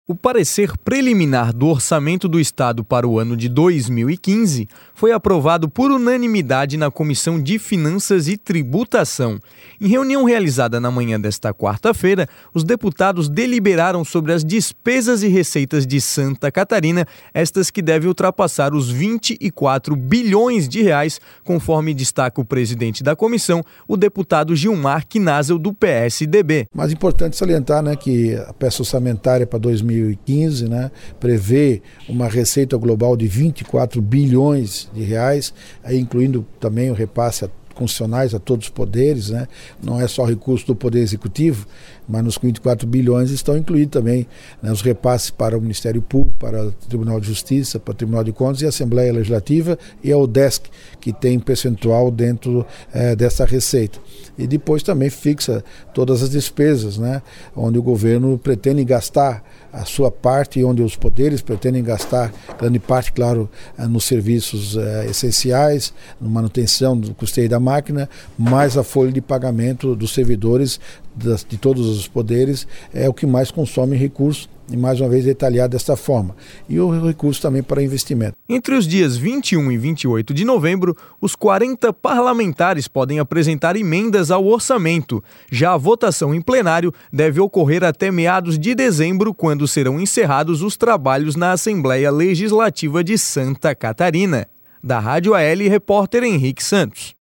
O parecer preliminar do Orçamento do Estado para o ano de 2015 foi aprovado por unanimidade na Comissão de Finanças e Tributação. Em reunião realizada na manhã desta quarta-feira, os deputados deliberaram sobre as despesas e receitas de Santa Catarina, estas que devem ultrapassar os 24 bilhões de reais, conforme destaca o presidente da comissão, o deputado Gilmar Knazl, do PSDB. Mas é importante salientar, que a peça orçamentária para 2015, prevê uma receita global de 24 bilhões de reais, aí incluindo também o repasse constitucionais a todos os poderes, não é só recurso do Poder Executivo, mas nos 24 bilhões estão incluídos também os repasses para o Ministério Público, para o Tribunal de Justiça, para o Tribunal de Contas e a Assembleia Legislativa e a UDESC, que tem percentual dentro dessa receita. E depois também fixa todas as despesas, onde o governo pretende gastar a sua parte e onde os poderes pretendem gastar grande parte, claro, nos serviços essenciais, na manutenção do custeio da máquina, mais a folha de pagamento dos servidores de todos os poderes é o que mais consome recursos, e mais uma vez detalhado desta forma. E o recurso também para investimento. Entre os dias 21 e 28 de novembro, os 40 parlamentares podem apresentar emendas ao orçamento. Já a votação em plenário deve ocorrer até meados de dezembro, quando serão encerrados os trabalhos na Assembleia Legislativa de Santa Catarina. Da Rádio AL, repórter Henrique Santos.